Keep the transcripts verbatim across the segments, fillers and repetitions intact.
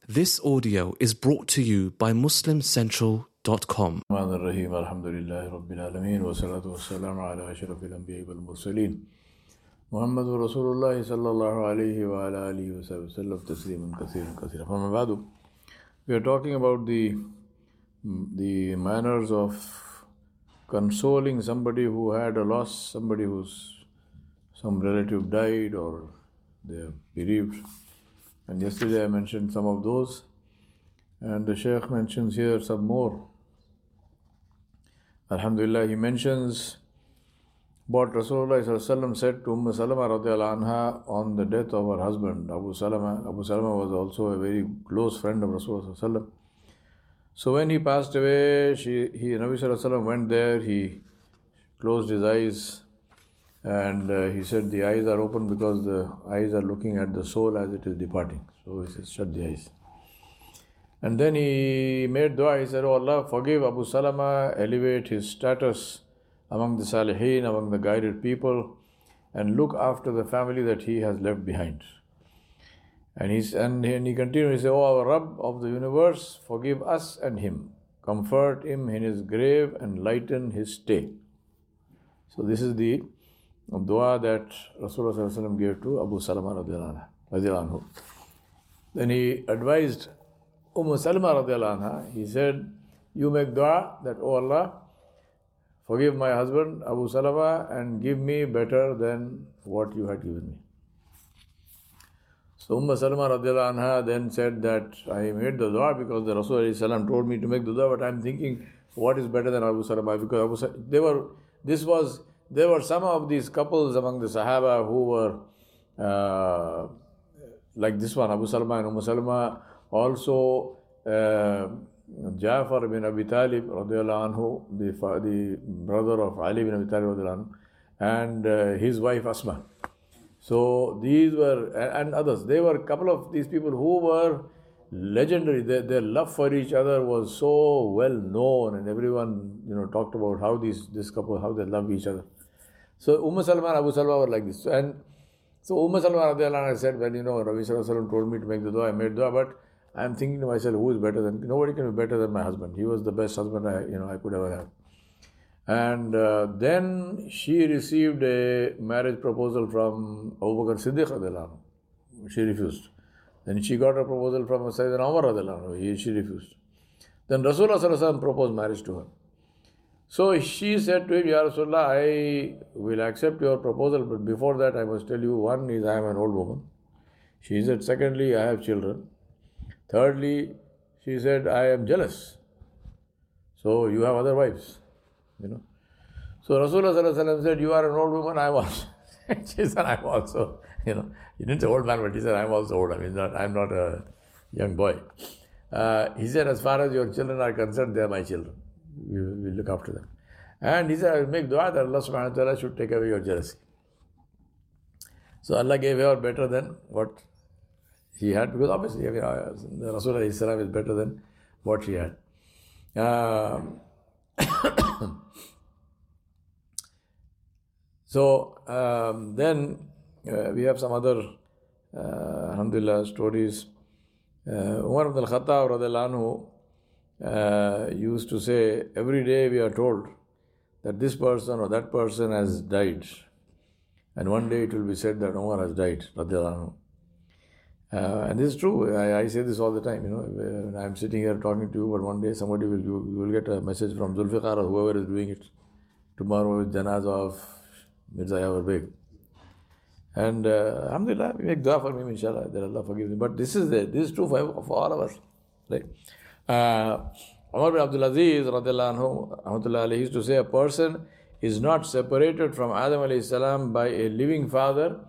This audio is brought to you by muslim central dot com. الرحيم الحمد لله رب العالمين والصلاة والسلام على أشرف الأنبياء والمرسلين محمد رسول الله صلى الله عليه وعلى آله وسلم تسليما كثيرا كثيرا. فما بعد, we are talking about the the manners of consoling somebody who had a loss, somebody whose some relative died or they are bereaved. And yesterday I mentioned some of those, and the Shaykh mentions here some more. Alhamdulillah, he mentions what Rasulullah sallallahu alaihi wasallam said to Umm Salama radiallahu anha on the death of her husband, Abu Salama. Abu Salama was also a very close friend of Rasulullah sallallahu alaihi wasallam. So when he passed away, she, he, Nabi sallallahu alaihi wasallam went there, he closed his eyes, and uh, he said the eyes are open because the eyes are looking at the soul as it is departing. So he said, shut the eyes. And then he made dua. He said, oh Allah, forgive Abu Salama, elevate his status among the Salihin, among the guided people, and look after the family that he has left behind. And, he's, and, he, and he continued, he said, oh our Rabb of the universe, forgive us and him. Comfort him in his grave and lighten his stay. So this is the dua that Rasulullah sallallahu alaihi wasallam gave to Abu Salama radiallahu anhu. Then he advised Umm Salama radiallahu anha, he said, you make dua that, oh Allah, forgive my husband Abu Salama and give me better than what you had given me. So Umm Salama radiallahu anha then said that I made the dua because the Rasulullah told me to make the dua, but I am thinking what is better than Abu Salama, because Abu Salama, they were, this was, there were some of these couples among the Sahaba who were uh, like this one, Abu Salama and Umm Salama. Also, uh, Ja'far bin Abi Talib radiallahu anhu, the, the brother of Ali bin Abi Talib radiallahu anhu, and uh, his wife Asma. So these were, and others, they were a couple of these people who were legendary. Their, their love for each other was so well known, and everyone, you know, talked about how these this couple, how they love each other. So Umm Salama and Abu Salama were like this. And so Umm Salama radiallahu anha said, well, you know, Rabi sallallahu alaihi wasallam told me to make the dua, I made dua, but I am thinking to myself, who is better than, nobody can be better than my husband. He was the best husband I, you know, I could ever have. And uh, then she received a marriage proposal from Abu Bakr Siddiq radiallahu anhu. She refused. Then she got a proposal from Sayyidina Umar radiallahu anhu. He, she refused. Then Rasulullah sallallahu alaihi wasallam proposed marriage to her. So she said to him, Ya Rasulullah, I will accept your proposal, but before that I must tell you, one is I am an old woman. She said, secondly, I have children. Thirdly, she said, I am jealous. So you have other wives, you know. So Rasulullah sallallahu alaihi wasallam said, you are an old woman, I am also. She said, I am also, you know. He didn't say old man, but he said, I am also old. I mean, not, I am not a young boy. Uh, he said, as far as your children are concerned, they are my children. We will look after them. And he said, I will make dua that Allah subhanahu wa ta'ala should take away your jealousy. So Allah gave her better than what he had, because obviously, I mean, uh, the Rasulullah is better than what she had. Um, so um, then uh, we have some other, uh, alhamdulillah, stories. Uh, Umar ibn al-Khattab radiallahu anhu Uh, used to say, every day we are told that this person or that person has died. And one day it will be said that Umar has died. Uh, and this is true. I, I say this all the time. You know, I'm sitting here talking to you, but one day somebody will, you, you will get a message from Zulfiqar or whoever is doing it. Tomorrow is Janazah of Mirza Yawar Beg. And uh, alhamdulillah, we make dua for him, inshallah, that Allah forgives him. But this is the, this is true for, for all of us. Right? Uh, Umar bin Abdul Aziz radiallahu anhu used to say, a person is not separated from Adam alayhi salam by a living father.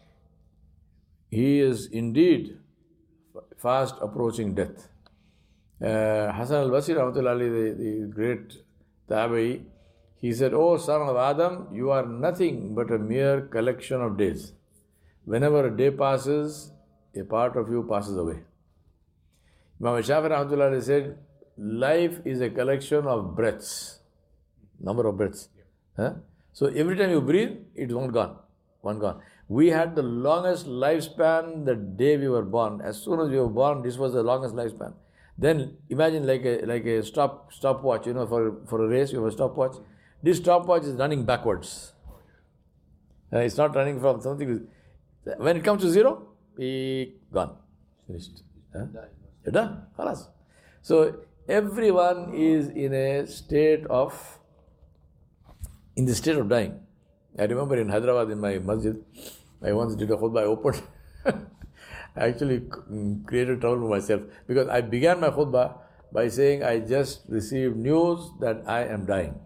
He is indeed fast approaching death. Uh, Hassan al-Basri the, the great Tabi'i, he said, oh son of Adam, you are nothing but a mere collection of days. Whenever a day passes, a part of you passes away. Imam Shafi'i rahmatullah said, life is a collection of breaths, number of breaths. Huh? So every time you breathe, it's one gone, one gone. We had the longest lifespan the day we were born. As soon as we were born, this was the longest lifespan. Then imagine like a like a stop stopwatch, you know, for, for a race, you have a stopwatch. This stopwatch is running backwards. Uh, it's not running from something. When it comes to zero, we gone. Finished. Huh? You're done. Khalas. So everyone is in a state of, in the state of dying. I remember in Hyderabad in my masjid, I once did a khutbah, I opened, I actually created trouble for myself because I began my khutbah by saying I just received news that I am dying.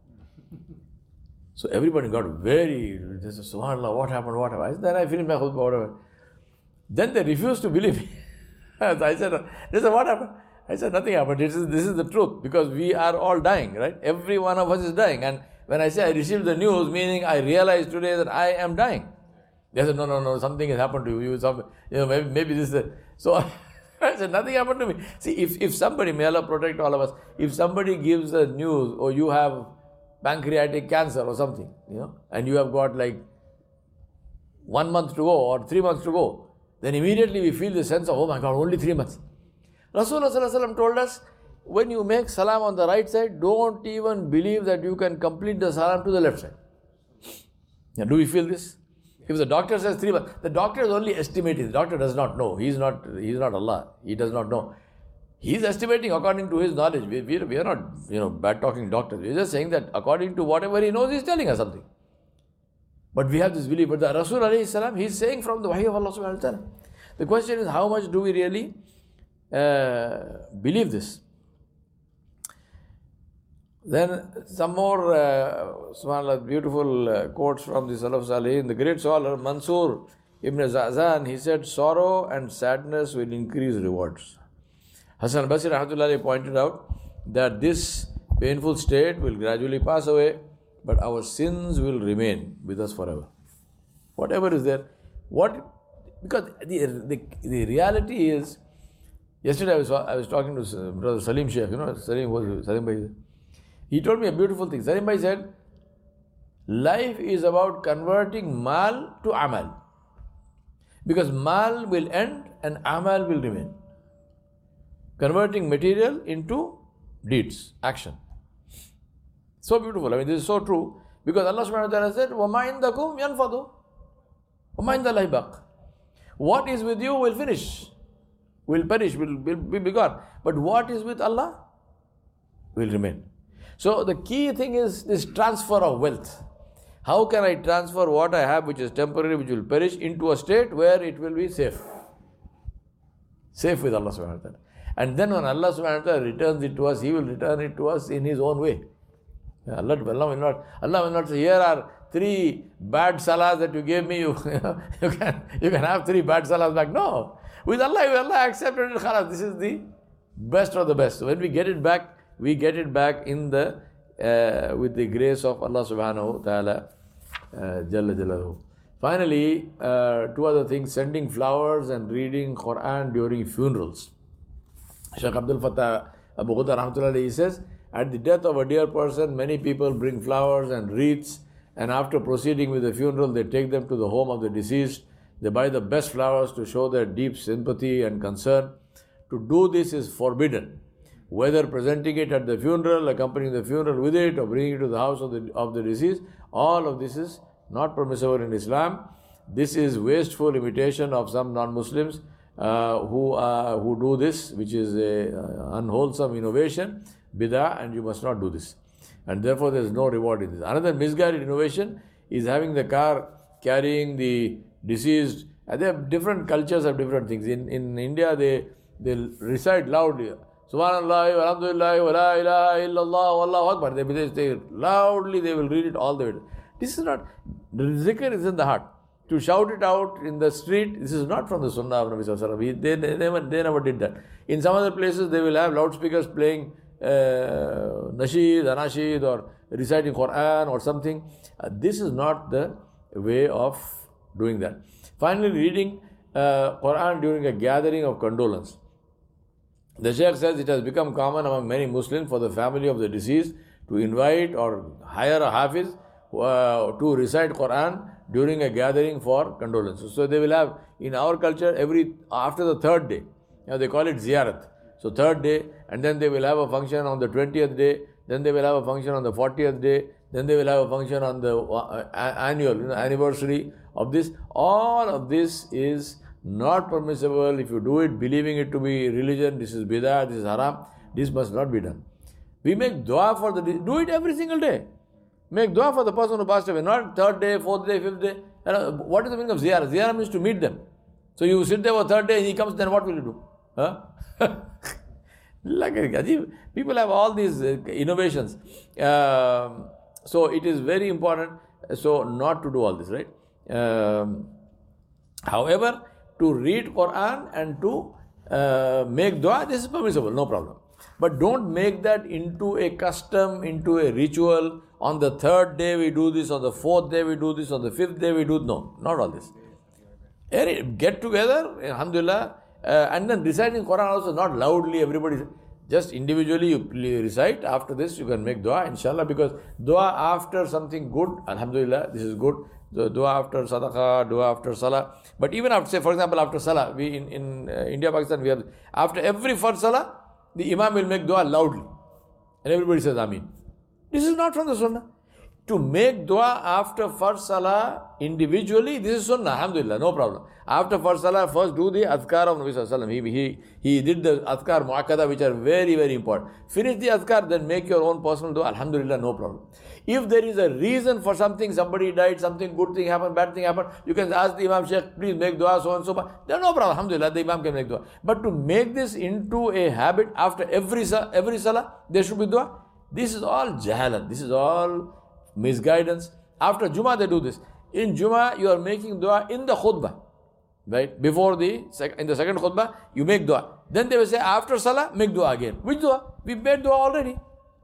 So everybody got very, they said, SubhanAllah, what happened, what happened? Then I finished my khutbah, whatever. Then they refused to believe me. I said, they said, what happened? I said, nothing happened. This is, this is the truth because we are all dying, right? Every one of us is dying. And when I say I received the news, meaning I realized today that I am dying. They said, no, no, no, something has happened to you. Some, you know, maybe, maybe this is the... So I said, nothing happened to me. See, if, if somebody, may Allah protect all of us, if somebody gives a news or you have pancreatic cancer or something, you know, and you have got like one month to go or three months to go, then immediately we feel the sense of, oh my God, only three months. Rasulullah told us, when you make salam on the right side, don't even believe that you can complete the salam to the left side. Now, do we feel this? If the doctor says three months, the doctor is only estimating. The doctor does not know. He is not, he is not Allah. He does not know. He is estimating according to his knowledge. We, we, we are not, you know, bad-talking doctors. We are just saying that according to whatever he knows, he is telling us something. But we have this belief. But the Rasul alayhi salam, he is saying from the wahy of Allah subhanahu wa ta'ala. The question is, how much do we really uh, believe this? Then some more uh, subhanAllah, beautiful uh, quotes from the Salaf Salihin. The great scholar Mansur Ibn Zazan, he said, sorrow and sadness will increase rewards. Hasan Basri rahmatullahi pointed out that this painful state will gradually pass away, but our sins will remain with us forever. Whatever is there, what because the the, the reality is, yesterday I was I was talking to Brother Salim Sheikh, you know, Salim was Salim Bhai. He told me a beautiful thing. Salim Bhai said, life is about converting mal to amal. Because mal will end and amal will remain. Converting material into deeds, action. So beautiful. I mean, this is so true. Because Allah subhanahu wa ta'ala said, وَمَا عِنْدَكُمْ يَنْفَضُ وَمَا عِنْدَ اللَّهِ بَقٍ. What is with you will finish, will perish, will, will be gone. But what is with Allah will remain. So the key thing is this transfer of wealth. How can I transfer what I have, which is temporary, which will perish, into a state where it will be safe? Safe with Allah subhanahu wa ta'ala. And then when Allah subhanahu wa ta'ala returns it to us, He will return it to us in His own way. Allah, Allah will not, Allah will not say, here are three bad salahs that you gave me, you, you, can, you can have three bad salahs back. No. With Allah, Allah accepted it, khalas. This is the best of the best. So when we get it back, we get it back in the, uh, with the grace of Allah subhanahu wa ta'ala, uh, Jalla Jalaluhu. Finally, uh, two other things, sending flowers and reading Quran during funerals. Shaykh Abdul Fattah Abu Ghudda rahmatullah, he says, at the death of a dear person, many people bring flowers and wreaths, and after proceeding with the funeral, they take them to the home of the deceased. They buy the best flowers to show their deep sympathy and concern. To do this is forbidden. Whether presenting it at the funeral, accompanying the funeral with it, or bringing it to the house of the, of the deceased, all of this is not permissible in Islam. This is wasteful imitation of some non-Muslims uh, who uh, who do this, which is a uh, unwholesome innovation, bid'ah, and you must not do this. And therefore there is no reward in this. Another misguided innovation is having the car carrying the deceased. And there are different cultures have different things. In in India, they they recite loudly, Subhanallah, Alhamdulillah, wa la ilaha illallah, Wallahu Akbar. They, they, they loudly, they will read it all the way. This is not, the zikr is in the heart. To shout it out in the street, this is not from the Sunnah of Nabi Sallallahu Alaihi Wasallam. They, they, never, they never did that. In some other places, they will have loudspeakers playing uh, nasheed, anasheed, or reciting Quran or something. Uh, this is not the way of doing that. Finally, reading uh, Quran during a gathering of condolence. The Shaykh says it has become common among many Muslims for the family of the deceased to invite or hire a hafiz uh, to recite Quran during a gathering for condolences. So they will have, in our culture, every after the third day, you know, they call it ziyarat. So third day, and then they will have a function on the twentieth day, then they will have a function on the fortieth day, then they will have a function on the uh, annual you know, anniversary of this. All of this is not permissible. If you do it believing it to be religion, this is bid'ah, this is haram, this must not be done. We make dua for the, do it every single day. Make dua for the person who passed away, not third day, fourth day, fifth day. What is the meaning of ziyarah? Ziyarah means to meet them. So you sit there for third day and he comes, then what will you do? Huh? Like people have all these innovations. Um, so it is very important so not to do all this, right? Um, however, to read Quran and to uh, make dua, this is permissible, no problem. But don't make that into a custom, into a ritual. On the third day we do this, on the fourth day we do this, on the fifth day we do, no, not all this. Get together, alhamdulillah, uh, and then reciting Quran also, not loudly, everybody, just individually you recite. After this you can make dua, inshallah, because dua after something good, alhamdulillah, this is good. So dua after sadaqah, dua after salah. But even after, say for example, after salah, we in, in uh, India, Pakistan, we have, after every first salah, the imam will make dua loudly. And everybody says Ameen. This is not from the sunnah. To make dua after first salah individually, this is sunnah, alhamdulillah, no problem. After first salah, first do the adhkar of Nabi Sallallahu Alaihi Wasallam. He, he, he did the adhkar mu'akkada, which are very, very important. Finish the adhkar, then make your own personal dua, alhamdulillah, no problem. If there is a reason for something, somebody died, something good thing happened, bad thing happened, you can ask the Imam, Shaykh, please make dua, so and so. Then no problem, alhamdulillah, the Imam can make dua. But to make this into a habit, after every, every salah, there should be dua. This is all jahalat, this is all misguidance. After Jummah they do this. In Jummah you are making dua in the khutbah. Right? Before the, in the second khutbah, you make dua. Then they will say, after salah, make dua again. Which dua? We made dua already.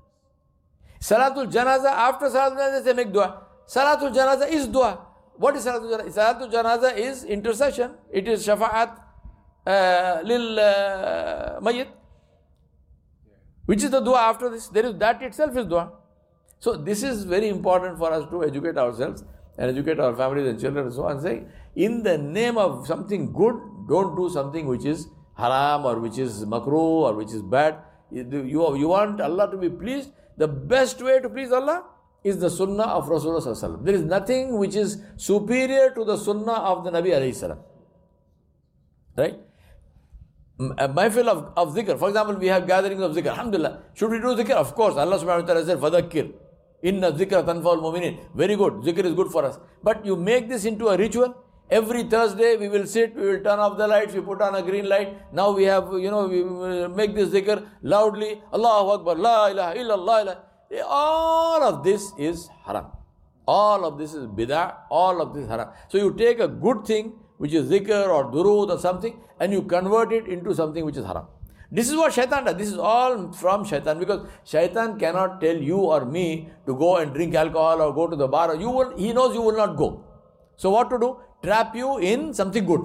Salatul Janaza, after Salatul Janaza, they make dua. Salatul Janaza is dua. What is Salatul Janaza? Salatul Janaza is intercession. It is shafa'at uh, lil uh, mayyit. Which is the dua after this? There is, that itself is dua. So this is very important for us to educate ourselves and educate our families and children and so on. Say, in the name of something good, don't do something which is haram or which is makruh or which is bad. You, you want Allah to be pleased. The best way to please Allah is the sunnah of Rasulullah Sallallahu Alaihi Wasallam. There is nothing which is superior to the sunnah of the Nabi Alayhi Salam. Right? A mahfil of, of zikr. For example, we have gatherings of zikr. Alhamdulillah. Should we do zikr? Of course. Allah subhanahu wa ta'ala said, Fadakir. Inna zikra tanfa'ul mu'minin. Very good. Zikr is good for us. But you make this into a ritual. Every Thursday we will sit, we will turn off the lights, we put on a green light. Now we have, you know, we will make this zikr loudly. Allahu Akbar, La ilaha illallah. All of this is haram. All of this is bid'ah. All of this is haram. So you take a good thing, which is zikr or durood or something, and you convert it into something which is haram. This is what shaitan does. This is all from shaitan, because shaitan cannot tell you or me to go and drink alcohol or go to the bar. You will, he knows you will not go. So what to do? Trap you in something good.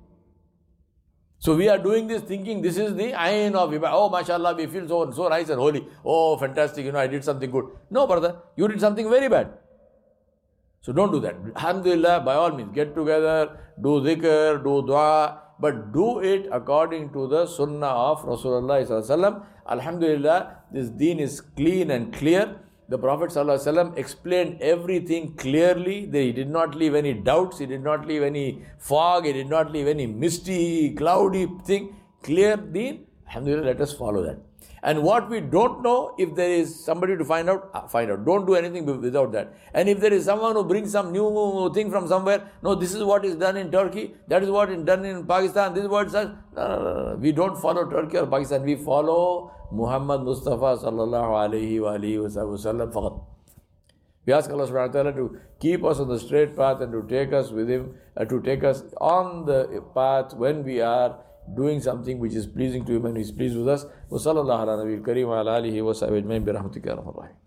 So we are doing this thinking this is the ayn of ibadah. Oh, mashallah, we feel so, so nice and holy. Oh, fantastic, you know, I did something good. No, brother, you did something very bad. So don't do that. Alhamdulillah, by all means, get together, do dhikr, do dua, but do it according to the sunnah of Rasulullah Sallallahu Alaihi Wasallam. Alhamdulillah, this deen is clean and clear. The Prophet Sallallahu Alaihi Wasallam explained everything clearly. He did not leave any doubts. He did not leave any fog. He did not leave any misty, cloudy thing. Clear deen. Alhamdulillah, let us follow that. And what we don't know, if there is somebody to find out, find out. Don't do anything without that. And if there is someone who brings some new thing from somewhere, no, this is what is done in Turkey, that is what is done in Pakistan, this is what is done. No, no, no, no. We don't follow Turkey or Pakistan. We follow Muhammad Mustafa sallallahu alayhi wa alihi wa sallam faqat. We ask Allah subhanahu wa ta'ala to keep us on the straight path and to take us with Him, uh, to take us on the path when we are doing something which is pleasing to Him and He is pleased with us. Wa sallallahu ala nabiyil kareem wa ala alihi wa sahbihi ajma'in bi rahmatika ya arhamar rahimin.